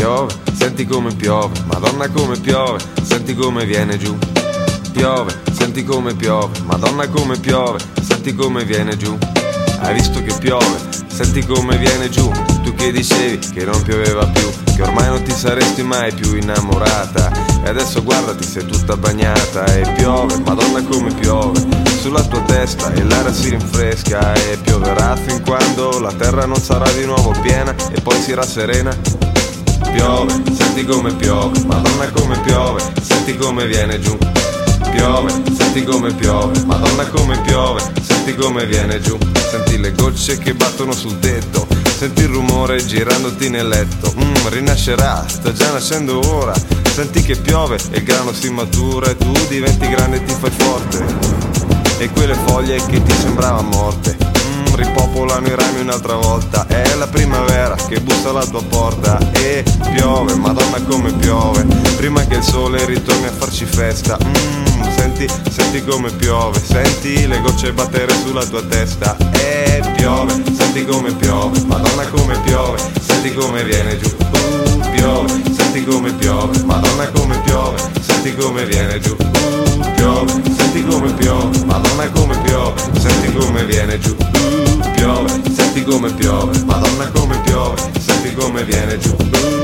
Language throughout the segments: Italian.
Piove, senti come piove, Madonna come piove, senti come viene giù. Piove, senti come piove, Madonna come piove, senti come viene giù. Hai visto che piove, senti come viene giù. Tu che dicevi che non pioveva più, che ormai non ti saresti mai più innamorata, e adesso guardati, sei tutta bagnata. E piove, Madonna come piove, sulla tua testa e l'aria si rinfresca. E pioverà fin quando la terra non sarà di nuovo piena e poi si rasserena. Piove, senti come piove, Madonna come piove, senti come viene giù. Piove, senti come piove, Madonna come piove, senti come viene giù. Senti le gocce che battono sul tetto, senti il rumore girandoti nel letto. Rinascerà, sta già nascendo ora. Senti che piove e il grano si matura e tu diventi grande e ti fai forte. E quelle foglie che ti sembravano morte ripopolano i rami un'altra volta. È la primavera che bussa alla tua porta. E piove, Madonna come piove, prima che il sole ritorni a farci festa. Senti come piove, senti le gocce battere sulla tua testa. E piove, senti come piove, Madonna come piove, senti come viene giù. Piove, senti come piove, Madonna come piove, senti come viene giù. Piove, senti come piove, Madonna come piove, senti come viene giù. Piove, senti come piove, Madonna come piove, senti come viene giù.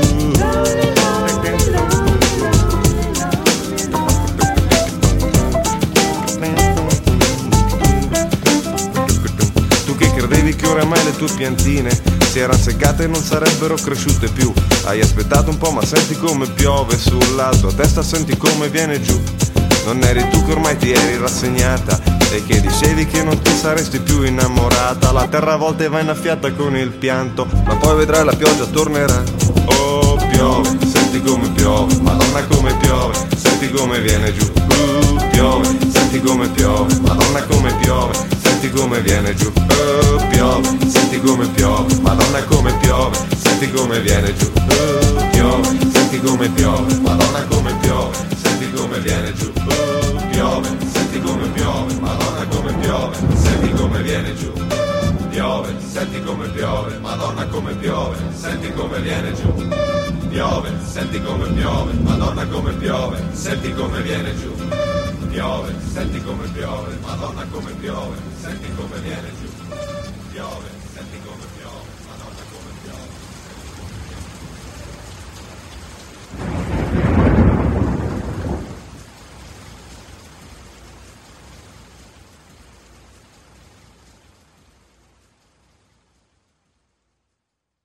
Tu che credevi che oramai le tue piantine si erano seccate e non sarebbero cresciute più, hai aspettato un po' ma senti come piove sulla tua testa, senti come viene giù. Non eri tu che ormai ti eri rassegnata e che dicevi che non ti saresti più innamorata. La terra a volte va innaffiata con il pianto, ma poi vedrai la pioggia tornerà. Oh, piove, senti come piove, Madonna come piove, senti come viene giù. Piove, senti come piove, Madonna come piove, senti come viene giù. Oh, piove, senti come piove, Madonna come piove, senti come viene giù. Piove, senti come piove, Madonna come piove, senti come viene giù. Piove, senti come piove, Madonna come piove, senti come viene giù. Piove, senti come piove, Madonna come piove, senti come viene giù. Piove, senti come piove, Madonna come piove, senti come viene giù. Piove, senti come piove, Madonna come piove, senti come